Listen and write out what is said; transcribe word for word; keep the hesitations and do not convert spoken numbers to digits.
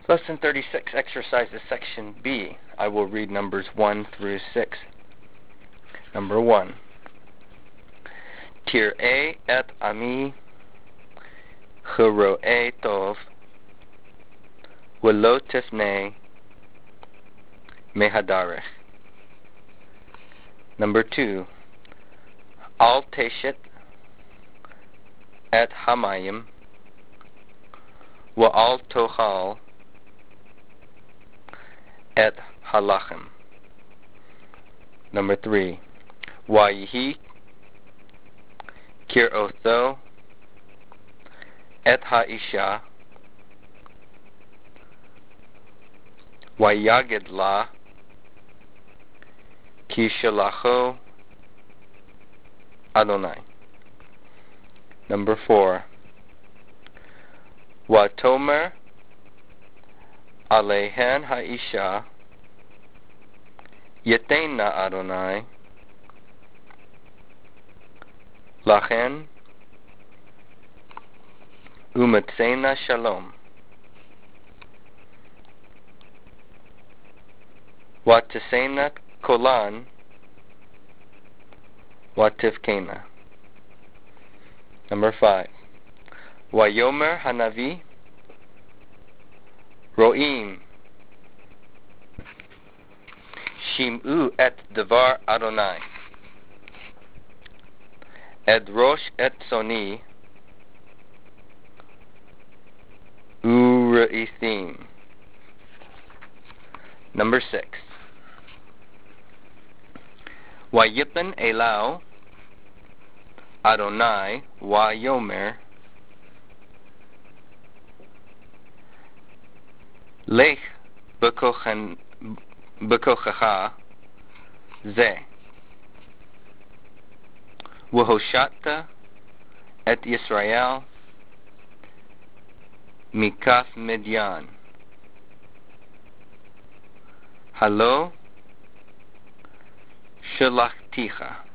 Lesson thirty-six, Exercises, Section B. I will read numbers one through six. Number one. Tir'e et ami ch'ro'e tov v'lo tifnei mehadarech. Number two. Al teshet et hamayim wa'al tochal et halachim. Number three. Wayihi kir'otho et ha'isha wayagid la ki shalacho Adonai. Number four. Watomer alehen ha'isha yetena Adonai lachen umatzena shalom. Watisena kolan wativkena. Number five. Wayomer hanavi ro'im shim'u et devar Adonai ed rosh et soni u're'ithim. Number six. Wayipen elau Adonai wayomer lech bekochacha ze Wahoshatta et Yisrael mikaf Midian. Halo shalachticha.